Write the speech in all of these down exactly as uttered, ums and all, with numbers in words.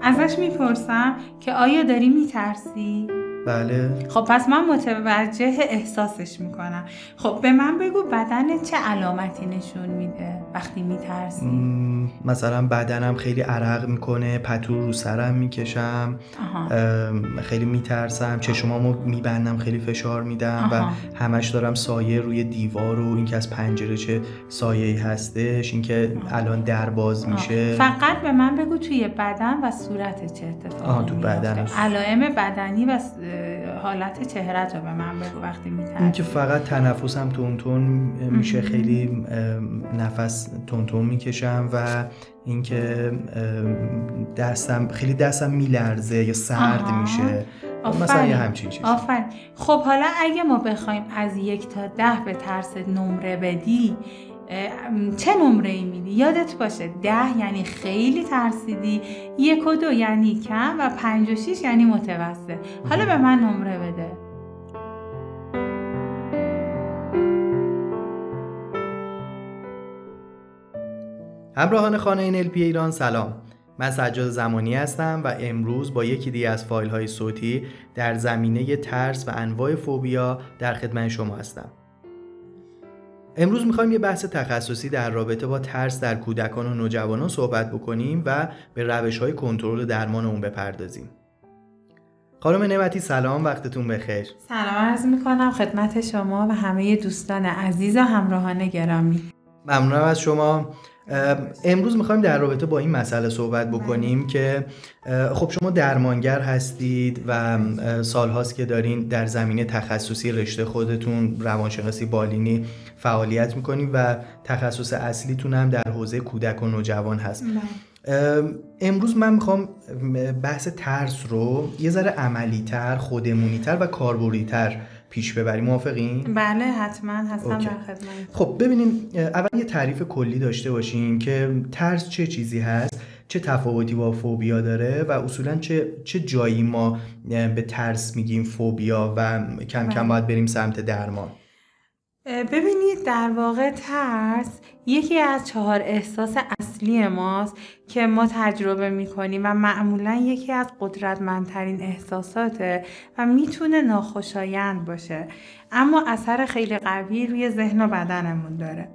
ازش میپرسم که آیا داری میترسی؟ بله. خب پس من متوجه احساسش میکنم. خب به من بگو بدنت چه علامتی نشون میده وقتی میترسی؟ مثلا بدنم خیلی عرق میکنه، پتو رو سرم میکشم، خیلی میترسم، چشمامو میبندم، خیلی فشار میدم و همش دارم سایه روی دیوار و اینکه از پنجره چه سایه‌ای هستش، اینکه الان در باز میشه. فقط به من بگو توی بدن و صورت چه اتفاقی تو بدن، علائم بدنی و حالت چهره‌ت رو به من بگو وقتی میترسی. این که فقط تنفسم تون-تون میشه، خیلی نفس تون-تون میکشم و اینکه دستم خیلی دستم میلرزه یا سرد آها. میشه آفرین. مثلا یه همچین چیزی. آفرین. خب حالا اگه ما بخوایم از یک تا ده به ترس نمره بدی چه نمره ای میدی؟ یادت باشه ده یعنی خیلی ترسیدی، یک و دو یعنی کم و پنج و شیش یعنی متوسط. حالا به من نمره بده. همراهان خانه ان ال پی ایران سلام. من سجاد زمانی هستم و امروز با یکی دیگه از فایل های صوتی در زمینه ترس و انواع فوبیا در خدمت شما هستم. امروز میخوایم یه بحث تخصصی در رابطه با ترس در کودکان و نوجوانان صحبت بکنیم و به روش‌های کنترل درمان اون بپردازیم. خانم نعمتی سلام، وقتتون بخیر. سلام عرض میکنم خدمت شما و همه دوستان عزیز و همراهان گرامی. ممنونم از شما. امروز میخوایم در رابطه با این مسئله صحبت بکنیم که خب شما درمانگر هستید و سالهاست که دارین در زمینه تخصصی رشته خودتون روانشناسی بالینی فعالیت میکنید و تخصص اصلیتون هم در حوزه کودک و نوجوان هست. امروز من میخوام بحث ترس رو یه ذره عملی‌تر، خودمونی‌تر و کاربردی‌تر پیش ببریم. موافقین؟ بله حتما هستم در خدمت. خب ببینیم اول یه تعریف کلی داشته باشیم که ترس چه چیزی هست، چه تفاوتی با فوبیا داره و اصولا چه چه جایی ما به ترس میگیم فوبیا و کم کم باید بریم سمت درمان. ببینید در واقع ترس یکی از چهار احساس اصلی ماست که ما تجربه میکنیم و معمولا یکی از قدرتمندترین احساساته و میتونه ناخوشایند باشه، اما اثر خیلی قوی روی ذهن و بدنمون داره.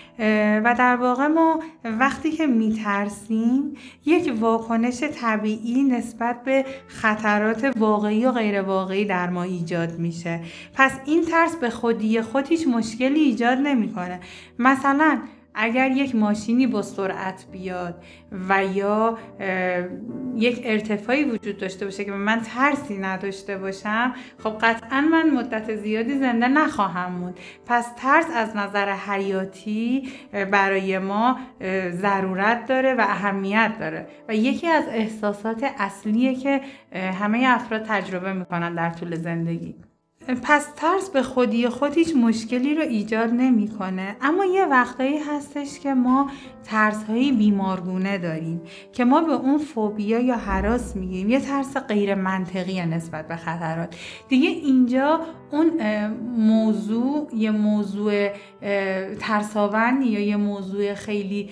و در واقع ما وقتی که میترسیم یک واکنش طبیعی نسبت به خطرات واقعی و غیر واقعی در ما ایجاد میشه. پس این ترس به خودی خود هیچ مشکلی ایجاد نمیکنه. مثلا اگر یک ماشینی با سرعت بیاد و یا یک ارتفاعی وجود داشته باشه که من ترسی نداشته باشم، خب قطعا من مدت زیادی زنده نخواهم موند. پس ترس از نظر حیاتی برای ما ضرورت داره و اهمیت داره و یکی از احساسات اصلیه که همه افراد تجربه میکنن در طول زندگی. پس ترس به خودی خود هیچ مشکلی رو ایجاد نمیکنه، اما یه وقتایی هستش که ما ترس‌های بیمارگونه داریم که ما به اون فوبیا یا هراس میگیم، یه ترس غیر منطقی نسبت به خطرات. دیگه اینجا اون موضوع یه موضوع ترساوند یا یه موضوع خیلی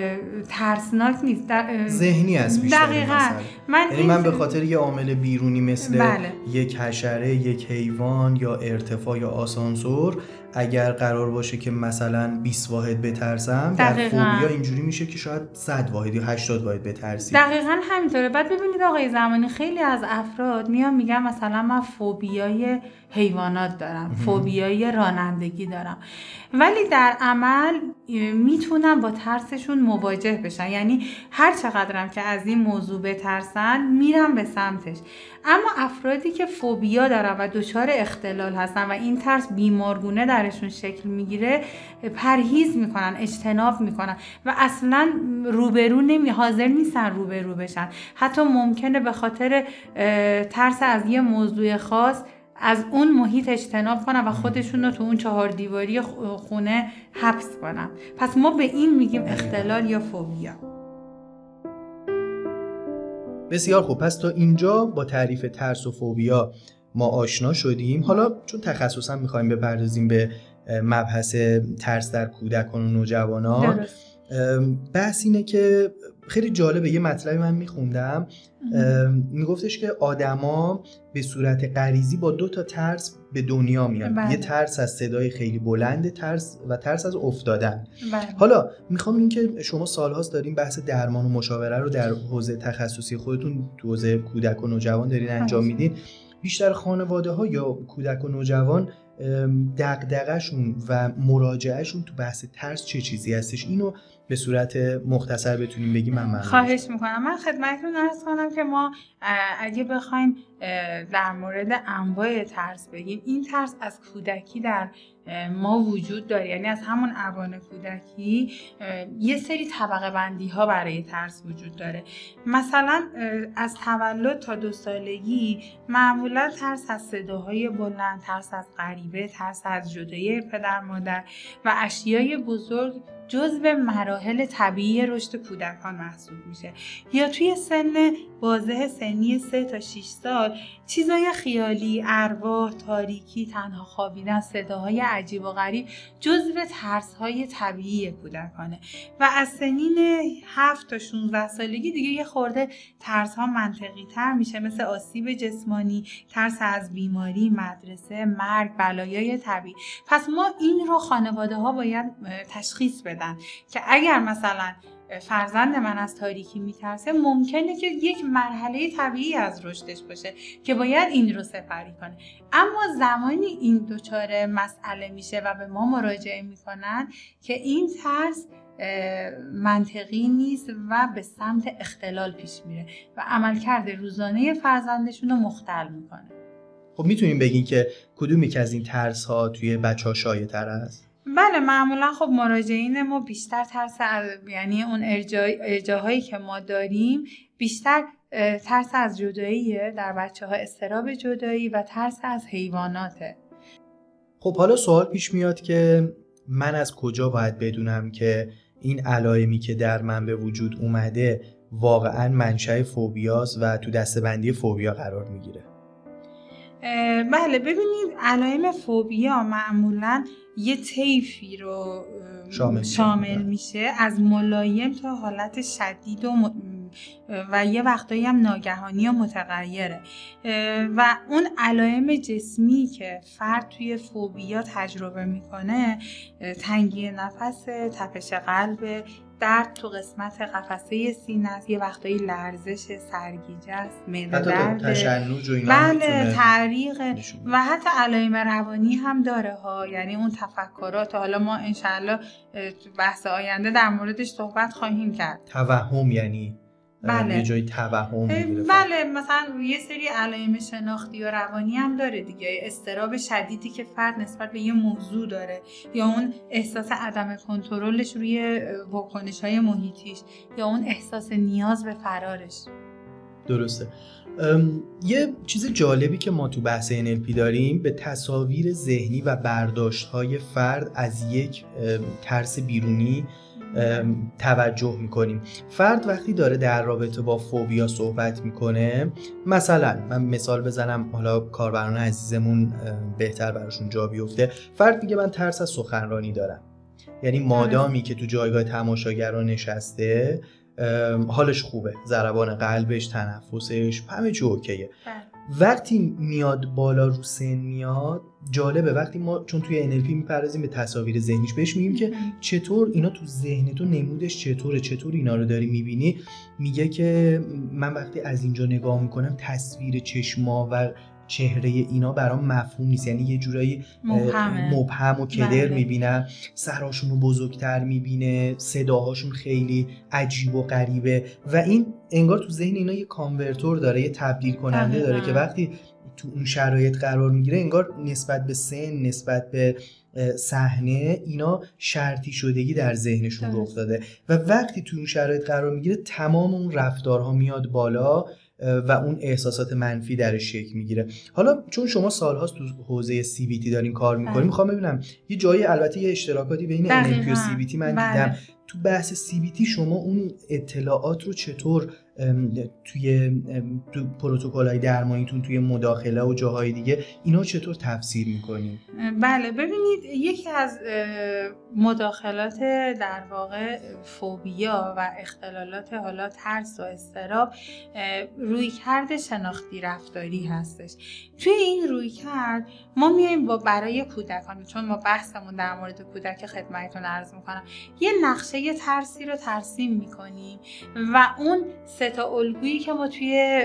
ترسناک نیست، ذهنی است بیشتر. دقیقاً من یعنی من به خاطر یه عامل بیرونی مثل بله. یک حشره، یک حیوان یا ارتفاع یا آسانسور اگر قرار باشه که مثلا بیست واحد بترسم، در فوبیا اینجوری میشه که شاید صد واحد یا هشتاد واحد بترسید. دقیقاً همینطوره. بعد ببینید آقای زمانی خیلی از افراد میان میگن مثلا من فوبیای حیوانات دارم، فوبیای رانندگی دارم، ولی در عمل میتونن با ترسشون مواجه بشن. یعنی هر چقدرم که از این موضوع بترسن میرن به سمتش. اما افرادی که فوبیا دارن و دچار اختلال هستن و این ترس بیمارگونه درشون شکل میگیره، پرهیز میکنن، اجتناب میکنن و اصلا روبرو نمی حاضر نیستن روبرو بشن. حتی ممکنه به خاطر ترس از یه موضوع خاص از اون محیط اجتناب کنن و خودشون رو تو اون چهار دیواری خونه حبس کنن. پس ما به این میگیم اختلال یا فوبیا. بسیار خوب. پس تا اینجا با تعریف ترس و فوبیا ما آشنا شدیم. حالا چون تخصصا میخوایم بپردازیم به مبحث ترس در کودکان و نوجوانان، بحث اینه که خیلی جالبه، یه مطلبی من میخوندم میگفتش که آدما به صورت غریزی با دو تا ترس به دنیا میان. بله. یه ترس از صدای خیلی بلند ترس و ترس از افتادن. بله. حالا میخوام این که شما سالهاست دارین بحث درمان و مشاوره رو در حوزه تخصصی خودتون تو حوزه کودک و نوجوان دارین انجام میدین، بیشتر خانواده ها یا کودک و نوجوان دغدغه‌شون و مراجعهشون تو بحث ترس چه چیزی هستش؟ اینو به صورت مختصر بتونیم بگیم من ممنون. خواهش میکنم. من خدمتتون عرض کنم که ما اگه بخوایم در مورد انواع ترس بگیم، این ترس از کودکی در ما وجود داره، یعنی از همون اوان کودکی یه سری طبقه بندی ها برای ترس وجود داره. مثلا از تولد تا دو سالگی معمولا ترس از صداهای بلند، ترس از غریبه، ترس از جدایی پدر مادر و اشیای بزرگ جزو مراحل طبیعی رشد کودکان محسوب میشه. یا توی سن بازه سنی سه تا شش سال چیزای خیالی، ارواح، تاریکی، تنها خوابیدن، صداهای عجیب و غریب جزو ترس‌های طبیعی کودکانه. و از سنین هفت تا شانزده سالگی دیگه یه خورده ترس‌ها منطقی تر میشه، مثل آسیب جسمانی، ترس از بیماری، مدرسه، مرگ، بلایای طبیعی. پس ما این رو خانواده ها باید تشخیص بدن که اگر مثلا فرزند من از تاریکی میترسه، ممکنه که یک مرحله طبیعی از رشدش باشه که باید این رو سپری کنه. اما زمانی این دوچاره مسئله میشه و به ما مراجعه میکنن که این ترس منطقی نیست و به سمت اختلال پیش میره و عملکرد روزانه فرزندشون رو مختل میکنه. خب میتونیم بگین که کدوم یک از این ترس ها توی بچه ها شایع تر است؟ بله، معمولا خب مراجعین ما بیشتر ترس از، یعنی اون ارجاهایی که ما داریم بیشتر ترس از جداییه در بچه ها، اضطراب جدایی و ترس از حیواناته. خب حالا سوال پیش میاد که من از کجا باید بدونم که این علائمی که در من به وجود اومده واقعا منشأ فوبیاست و تو دسته‌بندی فوبیا قرار میگیره؟ بله، ببینید علائم فوبیا معمولاً یه طیفی رو شامل, شامل میشه، از ملایم تا حالت شدید و م... و یه وقتایی هم ناگهانی و متغیره. و اون علائم جسمی که فرد توی فوبیا تجربه میکنه تنگی نفس، تپش قلب، درد تو قسمت قفسه سینه است، یه وقتایی لرزش، سرگیجه است، معده درد، تشنج و اینا، بله، تعریق و حتی علائم روانی هم داره ها، یعنی اون تفکرات. حالا ما انشالله تو بحث آینده در موردش صحبت خواهیم کرد. توهم یعنی بله. یه جای توهم میگیره. بله، مثلا یه سری علائم شناختی و روانی هم داره دیگه، اضطراب شدیدی که فرد نسبت به یه موضوع داره، یا اون احساس عدم کنترلش روی واکنش‌های محیطیش، یا اون احساس نیاز به فرارش. درسته. یه چیز جالبی که ما تو بحث ان ال پی داریم، به تصاویر ذهنی و برداشت‌های فرد از یک ترس بیرونی توجه میکنیم. فرد وقتی داره در رابطه با فوبیا صحبت میکنه، مثلا من مثال بزنم حالا کاربران عزیزمون بهتر براشون جا بیفته، فرد میگه من ترس از سخنرانی دارم، یعنی مادامی که تو جایگاه تماشاگران نشسته حالش خوبه، ضربان قلبش، تنفسش، همه چی اوکیه. وقتی میاد بالا رو سن میاد، جالبه وقتی ما چون توی ان ال پی میپردازیم به تصاویر ذهنیش، بهش میگیم که چطور اینا تو ذهن تو نمودش چطوره، چطور اینا رو داری میبینی. میگه که من وقتی از اینجا نگاه میکنم تصویر چشما و چهره اینا برام مفهوم نیست، یعنی یه جورایی مبهم و کدر بله. میبینم، سراشون رو بزرگتر میبینه، صداهاشون خیلی عجیب و غریبه و این انگار تو ذهن اینا یه کانورتور داره، یه تبدیل کننده داره که وقتی تو اون شرایط قرار میگیره انگار نسبت به سن، نسبت به صحنه اینا شرطی شدگی در ذهنشون رخ داده و وقتی تو اون شرایط قرار میگیره تمام اون رفتارها میاد بالا و اون احساسات منفی درش شکل میگیره. حالا چون شما سالهاست تو حوزه سی بی تی دارین کار میکنین، میخوام ببینم یه جایی، البته یه اشتراکاتی بین ان ال پی و سی بی تی من دیدم، تو بحث سی بی تی شما اون اطلاعات رو چطور توی تو پروتکل‌های درمانیتون، توی مداخله و جاهای دیگه اینا چطور تفسیر میکنید؟ بله ببینید، یکی از مداخلات در واقع فوبیا و اختلالات حالا ترس و اضطراب رویکرد شناختی رفتاری هستش. توی این رویکرد ما میایم با برای کودکان، چون ما بحثمون در مورد کودک خدمتتون عرض میکنم، یه نقشه ترسی رو ترسیم میکنیم و اون سه تا الگویی که ما توی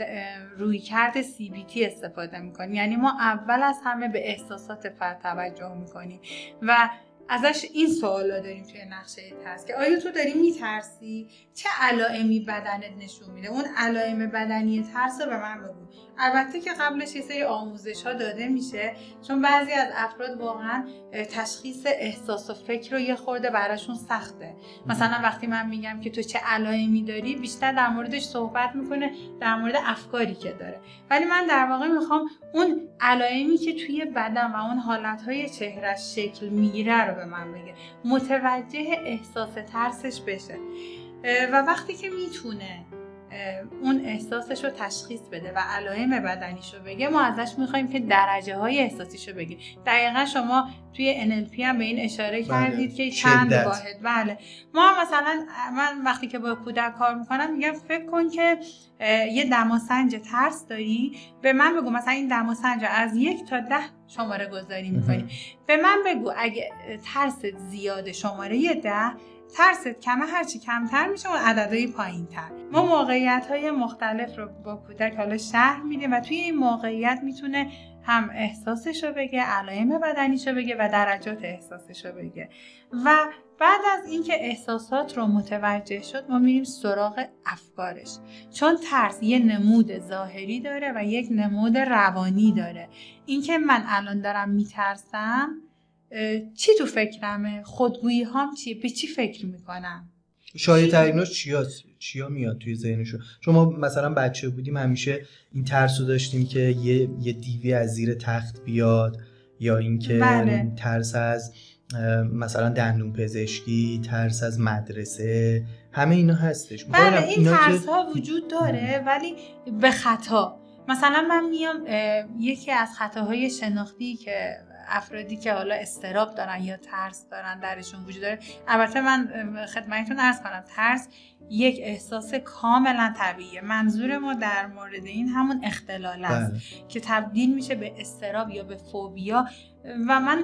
رویکرد سی بی تی استفاده میکنیم، یعنی ما اول از همه به احساسات فرد توجه میکنیم و ازش این سوالا داریم توی نقشه ترس که آیا تو داری میترسی؟ چه علائمی بدنت نشون میده؟ اون علائم بدنی ترس رو به من بگو. البته که قبلش یه سری آموزش ها داده میشه، چون بعضی از افراد واقعا تشخیص احساس و فکر رو یه خورده براشون سخته. مثلا وقتی من میگم که تو چه علائمی داری، بیشتر در موردش صحبت میکنه، در مورد افکاری که داره، ولی من در واقع میخوام اون علائمی که توی بدن و اون حالتهای چهرهش شکل میگیره رو به من بگه، متوجه احساس ترسش بشه. و وقتی که میتونه اون احساسش رو تشخیص بده و علائم بدنیش رو بگه، ما ازش میخوایم که درجه های احساسیش رو بگه. دقیقا شما توی ان ال پی هم به این اشاره کردید که چند واحد. بله، ما مثلا من وقتی که با کودک کار میکنم میگم فکر کن که یه دماسنج ترس داری، به من بگو مثلا این دماسنج از یک تا ده شماره گذاری میکنی، به من بگو اگه ترست زیاده شماره ده، ترست کمه، هرچی کمتر میشه اون عددهای پایین تر. ما موقعیت های مختلف رو با کودک حالا شرح میدیم و توی این موقعیت میتونه هم احساسش رو بگه، علائم بدنیش رو بگه و درجات احساسش رو بگه. و بعد از اینکه احساسات رو متوجه شد، ما میریم سراغ افکارش، چون ترس یه نمود ظاهری داره و یک نمود روانی داره. اینکه من الان دارم میترسم، چی تو فکرمه؟ خودگویی هام چیه؟ به چی فکر میکنم؟ شایع تریناش چیا چیا میاد توی ذهنشون؟ شما مثلا بچه بودیم همیشه این ترس رو داشتیم که یه یه دیوی از زیر تخت بیاد، یا اینکه بله. ترس از مثلا دندون پزشکی، ترس از مدرسه، همه اینا هستش. بله، این ترس ها وجود داره ولی به خطا. مثلا من میام یکی از خطاهای شناختی که افرادی که حالا اضطراب دارن یا ترس دارن درشون وجود داره، البته من خدمتتون عرض کنم ترس یک احساس کاملا طبیعیه. منظور ما در مورد این همون اختلال است که تبدیل میشه به اضطراب یا به فوبیا و من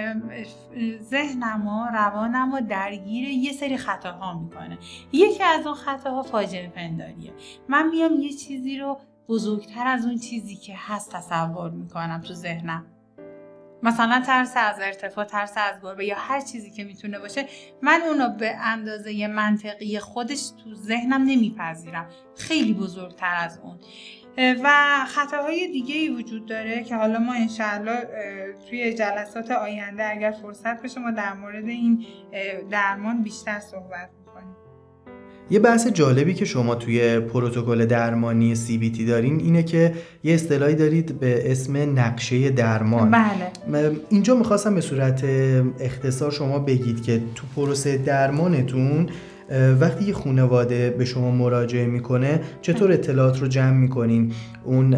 ذهنم و روانم و درگیر یه سری خطاها میکنه. یکی از اون خطاها فاجعه پنداریه. من میام یه چیزی رو بزرگتر از اون چیزی که هست تصور میکنم تو ذهنم، مثلا ترس از ارتفاع، ترس از گربه یا هر چیزی که میتونه باشه، من اونو به اندازه منطقی خودش تو ذهنم نمیپذیرم، خیلی بزرگتر از اون. و خطاهای دیگه‌ای وجود داره که حالا ما انشاءالله توی جلسات آینده اگر فرصت بشه ما در مورد این درمان بیشتر صحبت می‌کنیم. یه بحث جالبی که شما توی پروتکل درمانی سی بی تی دارین اینه که یه اصطلاحی دارید به اسم نقشه درمان. بله. اینجا میخواستم به صورت اختصار شما بگید که تو پروسه درمانتون وقتی یه خانواده به شما مراجعه میکنه چطور اطلاعات رو جمع میکنین؟ اون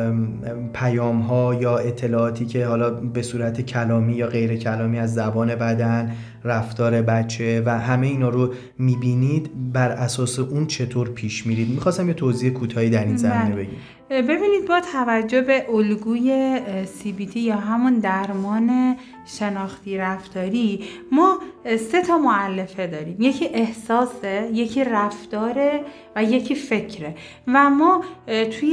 پیام ها یا اطلاعاتی که حالا به صورت کلامی یا غیر کلامی از زبان بدن، رفتار بچه و همه اینا رو میبینید، بر اساس اون چطور پیش میرید؟ میخواستم یه توضیح کوتاهی در این زمینه بگید. ببینید، با توجه به الگوی سی بی تی یا همون درمان شناختی رفتاری، ما سه تا مؤلفه داریم. یکی احساسه، یکی رفتاره و یکی فکره. و ما توی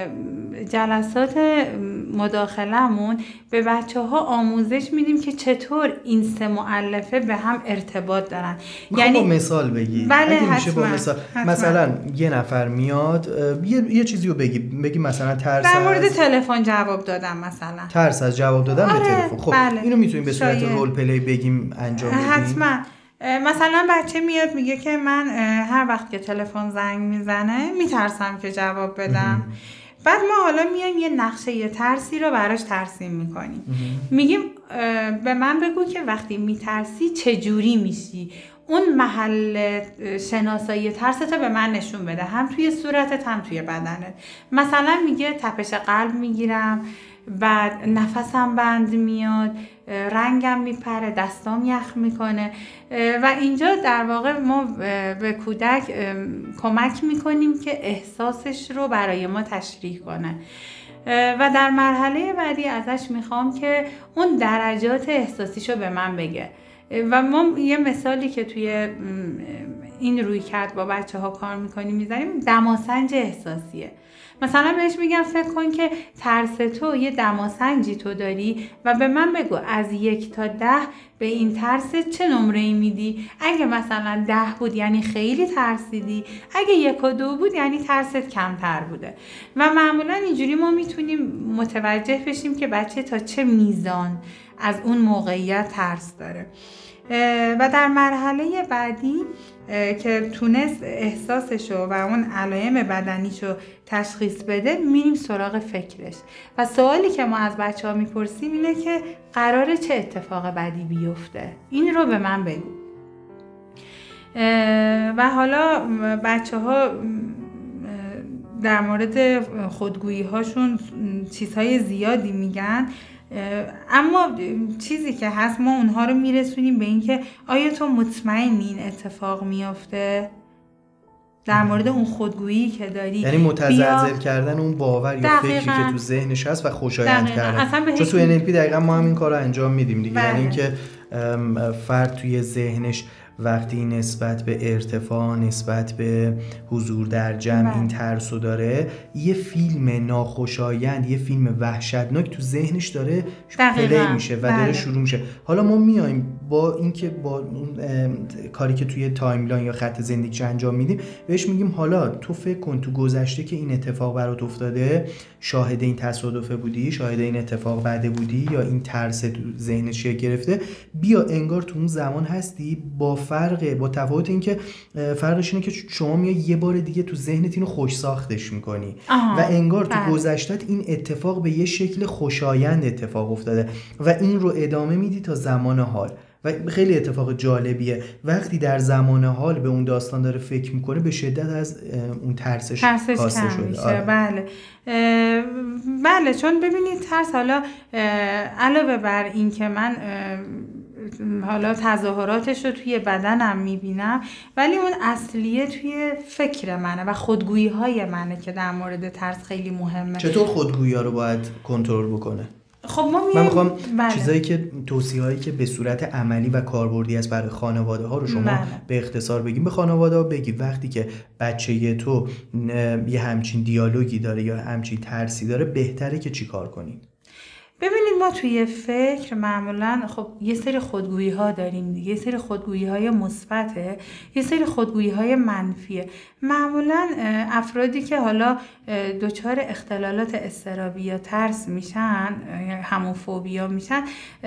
جلسات مداخلمون به بچه ها آموزش میدیم که چطور این سه مؤلفه به هم ارتباط دارن. یعنی با مثال بگید. بله، اگه میشه حتما. با مثال. حتما. مثلا یه نفر میاد یه, یه چیزی رو بگی بگی مثلا ترس در مورد از تلفن جواب دادم، مثلا ترس از جواب دادن آره، به تلفن. خب بله. اینو میتونیم به صورت شاید. رول پلی بگیم انجام بدیم؟ حتما. مثلا بچه میاد میگه که من هر وقت که تلفن زنگ میزنه میترسم که جواب بدم. بعد ما حالا میایم یه نقشه یه ترسی رو براش ترسیم میکنیم. میگیم به من بگو که وقتی میترسی چجوری میشی، اون محل شناسایی ترستو به من نشون بده، هم توی صورتت هم توی بدنت. مثلا میگه تپش قلب میگیرم، بعد نفسم بند میاد، رنگم میپره، دستام یخ میکنه و اینجا در واقع ما به کودک کمک میکنیم که احساسش رو برای ما تشریح کنه و در مرحله بعدی ازش میخوام که اون درجات احساسیشو به من بگه و ما یه مثالی که توی این رویکرد با بچه ها کار میکنیم میذاریم دماسنج احساسیه. مثلا بهش میگم فکر کن که ترس تو یه دماسنجی تو داری و به من بگو از یک تا ده به این ترس چه نمره‌ای میدی. اگه مثلا ده بود یعنی خیلی ترسیدی، اگه یک و دو بود یعنی ترست کمتر بوده و معمولا اینجوری ما میتونیم متوجه بشیم که بچه تا چه میزان از اون موقعیت ترس داره. و در مرحله بعدی که تونست احساسشو و اون علائم بدنیشو تشخیص بده میریم سراغ فکرش و سوالی که ما از بچه ها میپرسیم اینه که قراره چه اتفاق بدی بیفته، این رو به من بگو. و حالا بچه ها در مورد خودگویی هاشون چیزهای زیادی میگن، اما چیزی که هست ما اونها رو میرسونیم به این که آیا تو مطمئنی این اتفاق میافته؟ در مورد اون خودگویی که داری، یعنی متزلزل کردن اون باور یا فکری که تو ذهنش هست و خوشایند کردن. چون تو ان ال پی دقیقا ما هم این کار رو انجام میدیم دیگه. یعنی اینکه فرد توی ذهنش وقتی نسبت به ارتفاع، نسبت به حضور در جمع این ترسو داره، یه فیلم ناخوشایند، یه فیلم وحشتناک تو ذهنش داره پلی میشه و داره بله. شروع میشه. حالا ما میایم با اینکه با اون کاری که توی تایملاین یا خط زندگیش انجام میدیم بهش میگیم حالا تو فکر کن تو گذشته که این اتفاق برات افتاده، شاهد این تصادفه بودی، شاهد این اتفاق بعده بودی یا این ترس تو ذهنش گرفته، بیا انگار تو اون زمان هستی. با فرقه با تفاوت این که فرقش اینه که شما میای یه بار دیگه تو ذهنت اینو خوش ساختش میکنی و انگار تو گذشتت این اتفاق به یه شکل خوشایند اتفاق افتاده و این رو ادامه میدی تا زمان حال. و خیلی اتفاق جالبیه وقتی در زمان حال به اون داستان داره فکر میکنه به شدت از اون ترسش کاسته شده. آره. بله بله چون ببینید ترس حالا علاوه بر این که من حالا تظاهراتش رو توی بدنم میبینم، ولی اون اصلیه توی فکر منه و خودگویی های منه که در مورد ترس خیلی مهمه. چطور خودگویی ها رو باید کنترل بکنه؟ خب ما من میخوام بله. چیزایی که توصیه هایی که به صورت عملی و کاربردی است برای خانواده ها رو شما بله. به اختصار بگیم. به خانواده ها بگی وقتی که بچه تو یه همچین دیالوگی داره یا همچین ترسی داره بهتره که چی کار کنید؟ ببینید ما توی فکر معمولا خب یه سری خودگویی ها داریم دیگه، یه سری خودگویی های مثبته، یه سری خودگویی های منفیه. معمولا افرادی که حالا دچار اختلالات اضطرابی یا ترس میشن، همون فوبیا میشن،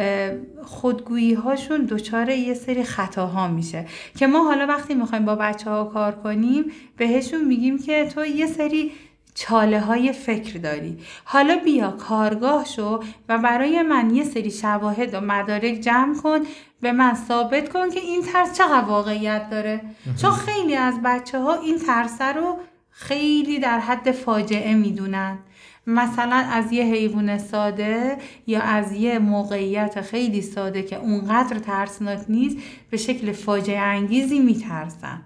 خودگویی هاشون دچار یه سری خطاها میشه که ما حالا وقتی میخوایم با بچه ها کار کنیم بهشون میگیم که تو یه سری چاله های فکر داری، حالا بیا کارگاه شو و برای من یه سری شواهد و مدارک جمع کن، به من ثابت کن که این ترس چقدر واقعیت داره. چون خیلی از بچه ها این ترس رو خیلی در حد فاجعه میدونن، مثلا از یه حیوان ساده یا از یه موقعیت خیلی ساده که اونقدر ترسناک نیست به شکل فاجعه انگیزی میترسن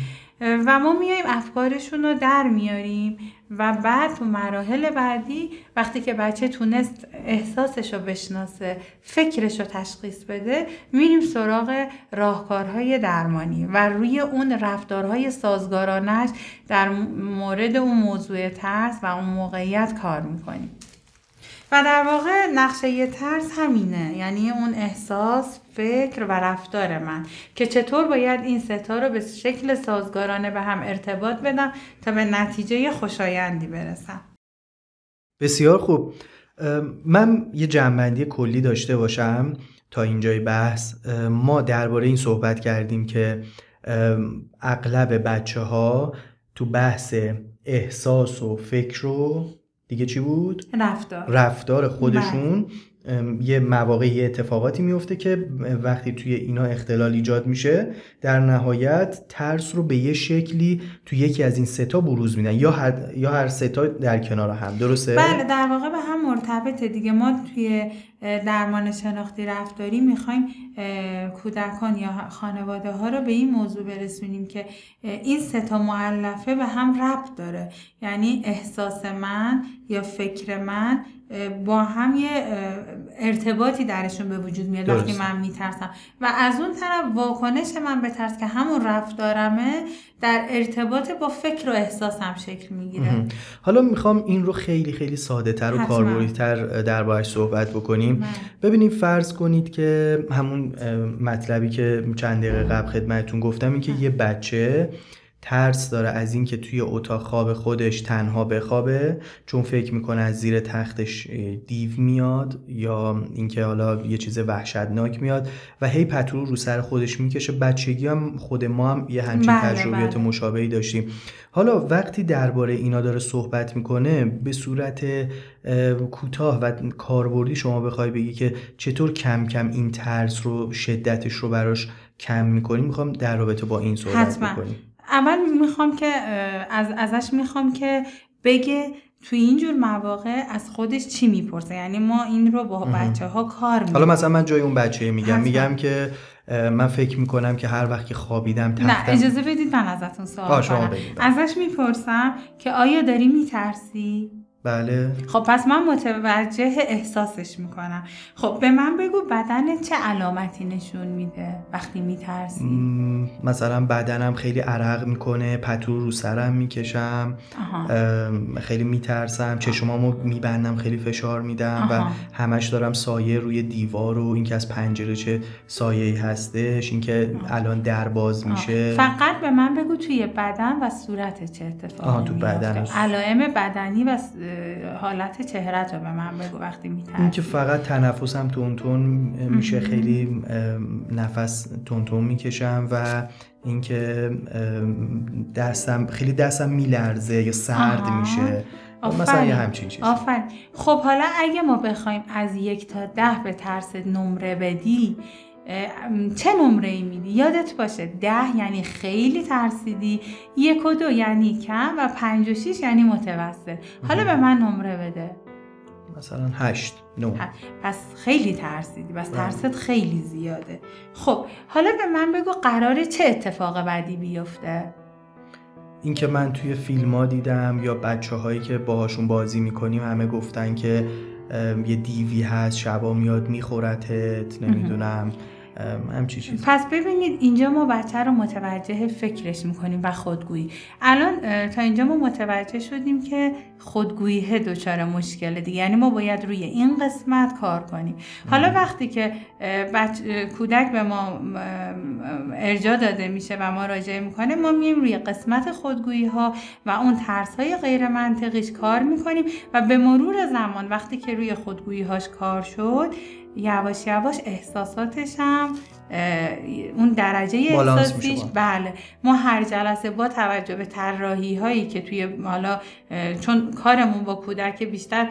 و ما میایم افکارشون رو در میاریم و بعد تو مراحل بعدی وقتی که بچه تونست احساسش رو بشناسه، فکرش رو تشخیص بده، میریم سراغ راهکارهای درمانی و روی اون رفتارهای سازگارانش در مورد اون موضوع ترس و اون موقعیت کار میکنیم. و در واقع نقشه ترس همینه، یعنی اون احساس، فکر و رفتار من که چطور باید این ستا رو به شکل سازگارانه به هم ارتباط بدم تا به نتیجه خوشایندی برسم. بسیار خوب. من یه جمع‌بندی کلی داشته باشم تا اینجای بحث. ما درباره این صحبت کردیم که اغلب بچه‌ها تو بحث احساس و فکر و دیگه چی بود؟ رفتار رفتار خودشون یه مواقع یه اتفاقاتی میفته که وقتی توی اینا اختلال ایجاد میشه در نهایت ترس رو به یه شکلی توی یکی از این سه تا بروز میدن یا هر یا هر سه تا در کنار هم. درسته؟ بله در واقع به هم مرتبطه دیگه. ما توی درمان شناختی رفتاری میخوایم کودکان یا خانواده ها رو به این موضوع برسونیم که این سه تا مؤلفه به هم ربط داره، یعنی احساس من یا فکر من با هم یه ارتباطی درشون به وجود میاد وقتی من میترسم و از اون طرف واکنش من به ترس که همون رفتارمه در ارتباط با فکر و احساسم شکل میگیره. حالا میخوام این رو خیلی خیلی ساده تر و کاربردی تر دربارش صحبت بکنیم. ببینید فرض کنید که همون مطلبی که چند دقیقه قبل خدمتتون گفتم این که یه بچه ترس داره از این که توی اتاق خواب خودش تنها بخوابه چون فکر میکنه از زیر تختش دیو میاد یا اینکه حالا یه چیز وحشتناک میاد و هی پتو رو سر خودش میکشه. بچگی هم خود ما هم یه همچین بله تجربیات بله. مشابهی داشتیم. حالا وقتی درباره اینا داره صحبت میکنه به صورت کوتاه و کاربردی شما بخوای بگی که چطور کم کم این ترس رو شدتش رو براش کم میکنیم، میخوام در رابطه با این صحبت بکنیم. اول میخوام که از ازش میخوام که بگه توی اینجور مواقع از خودش چی میپرسه، یعنی ما این رو با بچه ها کار میکنیم. حالا مثلا من جای اون بچه میگم حتما. میگم که من فکر میکنم که هر وقت که خوابیدم تختم. نه اجازه بدید من ازتون سوال کنم. ازش میپرسم که آیا داری میترسی؟ بله. خب پس من متوجه احساسش میکنم. خب به من بگو بدنت چه علامتی نشون میده وقتی میترسی؟ مثلا بدنم خیلی عرق میکنه، پتو رو سرم میکشم، خیلی میترسم، چشمامو میبندم، خیلی فشار میدم و همش دارم سایه روی دیوار و اینکه از پنجره چه سایه‌ای هستش، اینکه الان در باز میشه. فقط به من بگو توی بدن و صورت چه اتفاقی تو بدن علائم بدنی و حالت چهره‌ت رو به من بگو وقتی میترسی. این که فقط تنفسم تونتون میشه، خیلی نفس تونتون میکشم و اینکه دستم خیلی دستم میلرزه یا سرد آها. میشه آفرین. مثلا یه همچین چیز. آفرین. خب حالا اگه ما بخوایم از یک تا ده به ترس نمره بدی چه نمره ای میدی؟ یادت باشه ده یعنی خیلی ترسیدی، یک و دو یعنی کم و پنج و شیش یعنی متوسط. حالا به من نمره بده. مثلا هشت نه. پس خیلی ترسیدی، بس ترست خیلی زیاده. خب حالا به من بگو قراره چه اتفاق بعدی بیفته؟ این که من توی فیلم ها دیدم یا بچه هایی که باهاشون بازی میکنیم همه گفتن که یه دیوی هست شبا میاد میخورتت، نمیدونم همچی چیز. پس ببینید اینجا ما بچه رو متوجه فکرش میکنیم و خودگویی. الان تا اینجا ما متوجه شدیم که خودگویی دچار مشکله دیگه، یعنی ما باید روی این قسمت کار کنیم. حالا وقتی که بچه کودک به ما ارجاع داده میشه و ما راجعه میکنه، ما میایم روی قسمت خودگویی ها و اون ترس های غیر منطقیش کار میکنیم و به مرور زمان وقتی که روی خودگویی هاش کار شد یواش یواش احساساتش هم اون درجه احساسیش بله ما هر جلسه با توجه به طراحی هایی که توی حالا چون کارمون با کودک بیشتر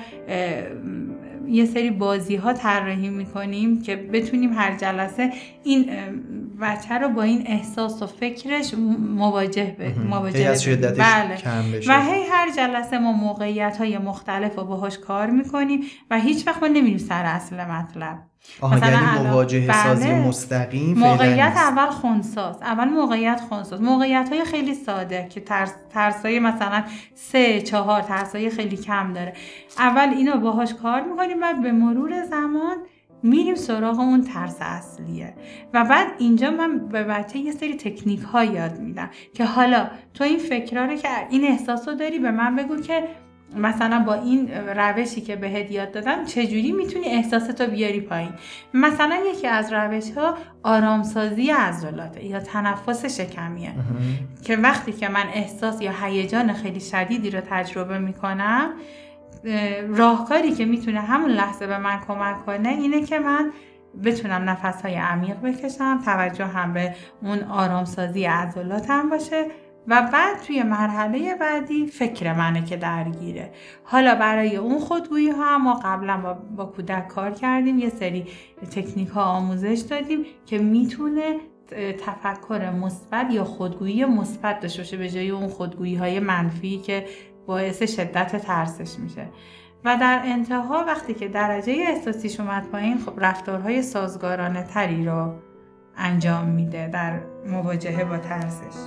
یه سری بازی ها طراحی میکنیم که بتونیم هر جلسه این بچه رو با این احساس و فکرش مواجه مواجه بله. کم بشه. و هی هر جلسه ما موقعیت های مختلف رو باهاش کار میکنیم و هیچ وقت ما نمیریم سر اصل مطلب. آها یعنی مواجهه سازی بله. مستقیم موقعیت اول خنثاست. اول موقعیت خنثاست. موقعیت های خیلی ساده که ترس ترسای مثلا سه چهار ترسای خیلی کم داره. اول اینو باهاش کار میکنیم بعد به مرور زمان میریم سراغ اون ترس اصلیه و بعد اینجا من به بچه یه سری تکنیک ها یاد میدم که حالا تو این فکرها رو که این احساس رو داری به من بگو که مثلا با این روشی که بهت یاد دادم چجوری میتونی احساستو بیاری پایین. مثلا یکی از روش ها آرامسازی عضلاته یا تنفس شکمیه که وقتی که من احساس یا هیجان خیلی شدیدی رو تجربه میکنم راهکاری که میتونه همون لحظه به من کمک کنه اینه که من بتونم نفسهای عمیق بکشم، توجه هم به اون آرامسازی عضلاتم باشه و بعد توی مرحله بعدی فکر منه که درگیره. حالا برای اون خودگویی ها ما قبلا با, با کودک کار کردیم، یه سری تکنیک ها آموزش دادیم که میتونه تفکر مثبت یا خودگویی مثبت داشته باشه به جای اون خودگویی های منفی که باعث شدت ترسش میشه. و در انتها وقتی که درجه احساسیش اومد پایین، خب رفتارهای سازگارانه تری رو انجام میده در مواجهه با ترسش.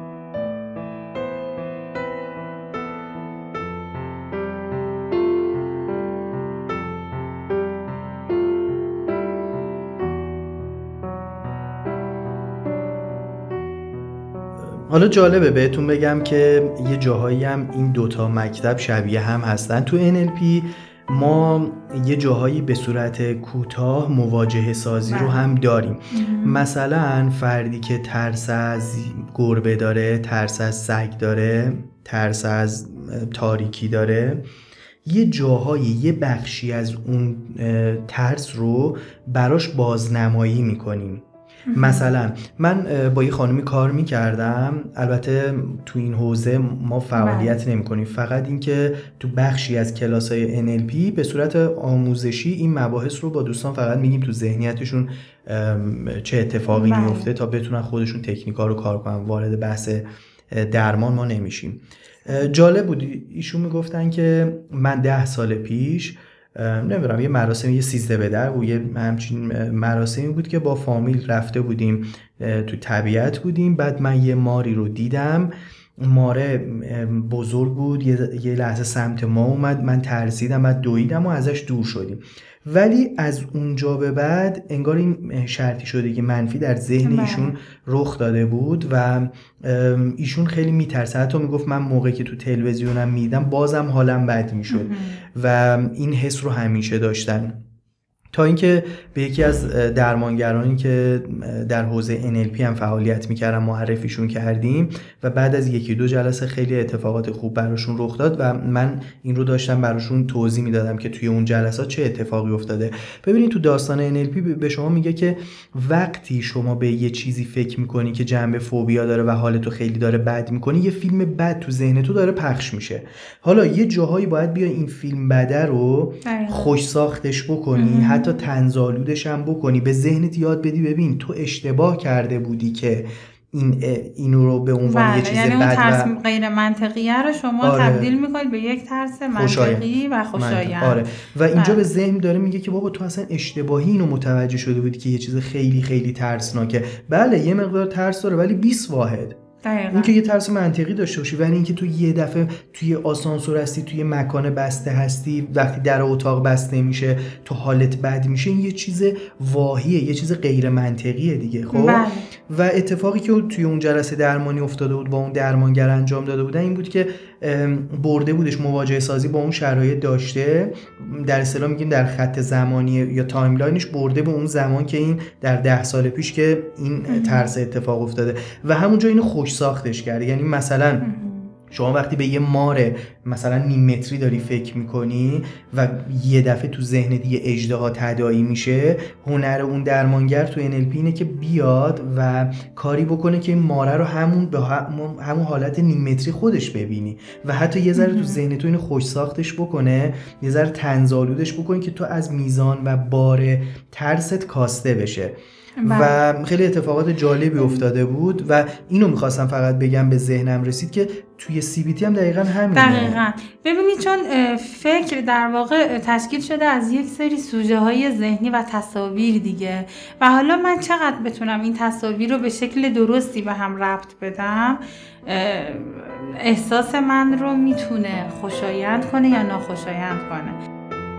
حالا جالبه بهتون بگم که یه جاهایی هم این دوتا مکتب شبیه هم هستن. تو ان ال پی ما یه جاهایی به صورت کوتاه مواجهه سازی رو هم داریم. مثلا فردی که ترس از گربه داره، ترس از سگ داره، ترس از تاریکی داره، یه جاهایی یه بخشی از اون ترس رو براش بازنمایی میکنیم. مثلا من با یه خانمی کار میکردم، البته تو این حوزه ما فعالیت نمی کنیم، فقط این که تو بخشی از کلاس‌های ان ال پی به صورت آموزشی این مباحث رو با دوستان فقط میگیم تو ذهنیتشون چه اتفاقی میفته تا بتونن خودشون تکنیکا رو کار کنن. وارد بحث درمان ما نمیشیم. جالب بود ایشون میگفتن که من ده سال پیش نمیدونم یه مراسم یه سیزده به در بود، یه همچین مراسمی بود که با فامیل رفته بودیم تو طبیعت بودیم. بعد من یه ماری رو دیدم، ماره بزرگ بود، یه لحظه سمت ما اومد، من ترسیدم، بعد دویدم و ازش دور شدیم. ولی از اونجا به بعد انگار این شرطی شده که منفی در ذهن ایشون رخ داده بود و ایشون خیلی میترسه. حتی میگفت من موقعی که تو تلویزیونم میدیدم بازم حالم بد میشد و این حس رو همیشه داشتن. تا اینکه به یکی از درمانگرانی که در حوزه ان ال پی هم فعالیت میکردن معرفیشون کردیم و بعد از یکی دو جلسه خیلی اتفاقات خوب براشون رخ داد و من این رو داشتم براشون توضیح میدادم که توی اون جلسات چه اتفاقی افتاده. ببینید تو داستان ان ال پی به شما میگه که وقتی شما به یه چیزی فکر میکنی که جنبه فوبیا داره و حالتو خیلی داره بد میکنی، یه فیلم بد تو ذهن تو داره پخش میشه. حالا یه جاهایی باید بیا این فیلم بده رو خوش ساختش بکنی، حتی طنزآلودش هم بکنی، به ذهنت یاد بدی ببین تو اشتباه کرده بودی که این اینو رو به عنوان یه چیز یعنی بد اون ترس و غیر منطقیه رو شما آره. تبدیل میکنید به یک ترس منطقی و خوشایند. آره. و اینجا به ذهن داره میگه که بابا تو اصلا اشتباهی اینو متوجه شده بودی که یه چیز خیلی خیلی ترسناکه. بله یه مقدار ترس داره ولی بیست واحد. این که یه ترس منطقی داشته باشی، ولی اینکه تو یه دفعه توی آسانسور هستی، توی مکان بسته هستی، وقتی در اتاق بسته میشه تو حالت بد میشه، این یه چیز واهیه، یه چیز غیر منطقیه دیگه. خب بله. و اتفاقی که توی اون جلسه درمانی افتاده بود با اون درمانگر انجام داده بودن این بود که برده بودش مواجهه سازی با اون شرایط داشته، در اصطلاح میگیم در خط زمانی یا تایملاینش برده به اون زمان که این در ده سال پیش که این ترس اتفاق افتاده و همونجا اینو خوش ساختش کرده. یعنی مثلا شما وقتی به یه مار مثلا نیم متری داری فکر میکنی و یه دفعه تو ذهن دیگه اژدها تداعی میشه، هنر اون درمانگر تو ان ال پی اینه که بیاد و کاری بکنه که این ماره رو همون به همون حالت نیم متری خودش ببینی و حتی یه ذره تو ذهن تو اینو خوش ساختش بکنه، یه ذره طنزآلودش بکنه که تو از میزان و بار ترست کاسته بشه. و خیلی اتفاقات جالبی افتاده بود و اینو میخواستم فقط بگم، به ذهنم رسید که توی سی بی تی هم دقیقاً همینه. دقیقاً. ببینید چون فکر در واقع تشکیل شده از یک سری سوژه های ذهنی و تصاویر دیگه و حالا من چقدر بتونم این تصاویر رو به شکل درستی به هم ربط بدم، احساس من رو میتونه خوشایند کنه یا ناخوشایند کنه.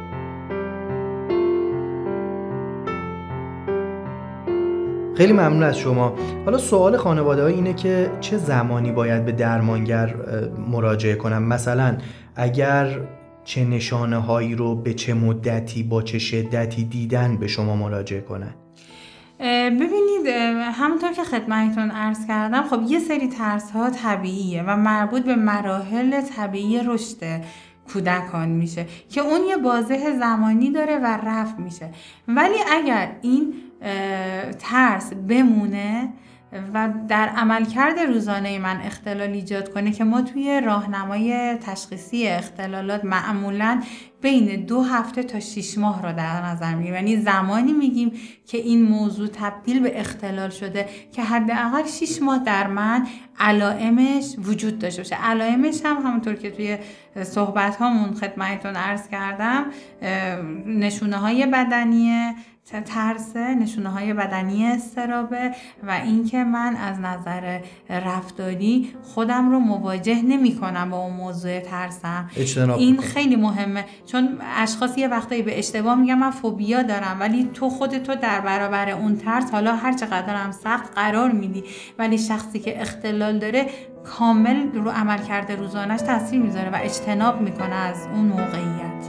خیلی ممنون از شما. حالا سوال خانواده‌ها اینه که چه زمانی باید به درمانگر مراجعه کنم؟ مثلا اگر چه نشانه هایی رو به چه مدتی با چه شدتی دیدن به شما مراجعه کنن؟ ببینید همونطور که خدمتتون عرض کردم، خب یه سری ترس ها طبیعیه و مربوط به مراحل طبیعی رشد کودکان میشه که اون یه بازه زمانی داره و رفع میشه. ولی اگر این ترس بمونه و در عملکرد روزانه من اختلال ایجاد کنه که ما توی راهنمای تشخیصی اختلالات معمولاً بین دو هفته تا شش ماه رو در نظر میگیریم. یعنی زمانی میگیم که این موضوع تبدیل به اختلال شده که حداقل شش ماه در من علائمش وجود داشته باشه. علائمش هم همونطور که توی صحبت هامون خدمتتون عرض کردم، نشونه های بدنی ترس، نشونه های بدنی اضطرابه و اینکه من از نظر رفتاری خودم رو مواجه نمی کنم با اون موضوع ترسم. این خیلی مهمه، چون اشخاص یه وقتایی به اشتباه میگن من فوبیا دارم، ولی تو خودتو در برابر اون ترس حالا هر چقدر هم سخت قرار میدی، ولی شخصی که اختلال داره کامل رو عملکرد روزانه‌اش تاثیر میذاره و اجتناب میکنه از اون موقعیت.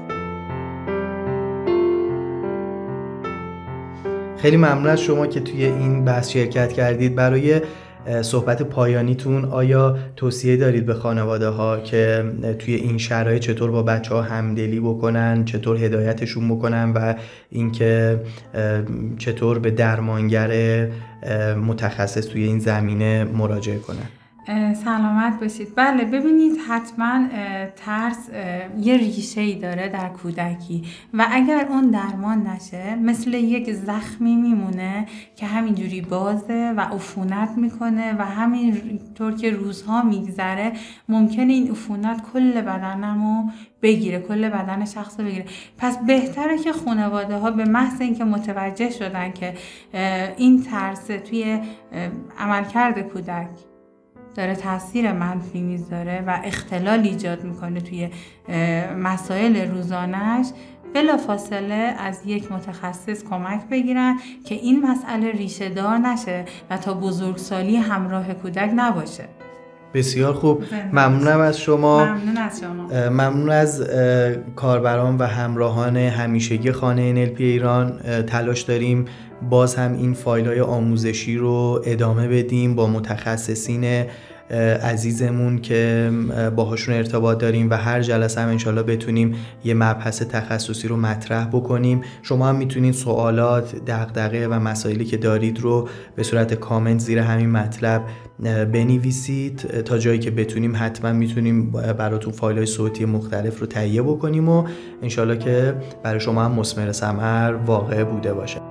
خیلی ممنون از شما که توی این بحث شرکت کردید. برای صحبت پایانیتون آیا توصیه دارید به خانواده ها که توی این شرایط چطور با بچه ها همدلی بکنن، چطور هدایتشون بکنن و اینکه چطور به درمانگر متخصص توی این زمینه مراجعه کنن؟ سلامت باشید. بله ببینید، حتما ترس یه ریشه‌ای داره در کودکی و اگر اون درمان نشه مثل یک زخمی میمونه که همینجوری بازه و عفونت میکنه و همینطور که روزها میگذره ممکنه این عفونت کل بدنمو بگیره، کل بدن شخص رو بگیره. پس بهتره که خانواده ها به محض اینکه متوجه شدن که این ترس توی عملکرد کودک داره تاثیر منفی میذاره و اختلال ایجاد میکنه توی مسائل روزانه‌اش، بلافاصله از یک متخصص کمک بگیرن که این مسئله ریشه دار نشه و تا بزرگسالی همراه کودک نباشه. بسیار خوب، ممنونم از شما. ممنون از شما. ممنون از کاربران و همراهان همیشگی خانه ان ال پی ایران. تلاش داریم باز هم این فایل‌های آموزشی رو ادامه بدیم با متخصصین عزیزمون که باهاشون ارتباط داریم و هر جلسه هم انشالله بتونیم یه مبحث تخصصی رو مطرح بکنیم. شما هم میتونید سوالات، دغدغه و مسائلی که دارید رو به صورت کامنت زیر همین مطلب بنویسید. تا جایی که بتونیم حتما میتونیم براتون فایل‌های صوتی مختلف رو تهیه بکنیم و انشالله که برای شما هم مثمر ثمر واقع بوده باشه.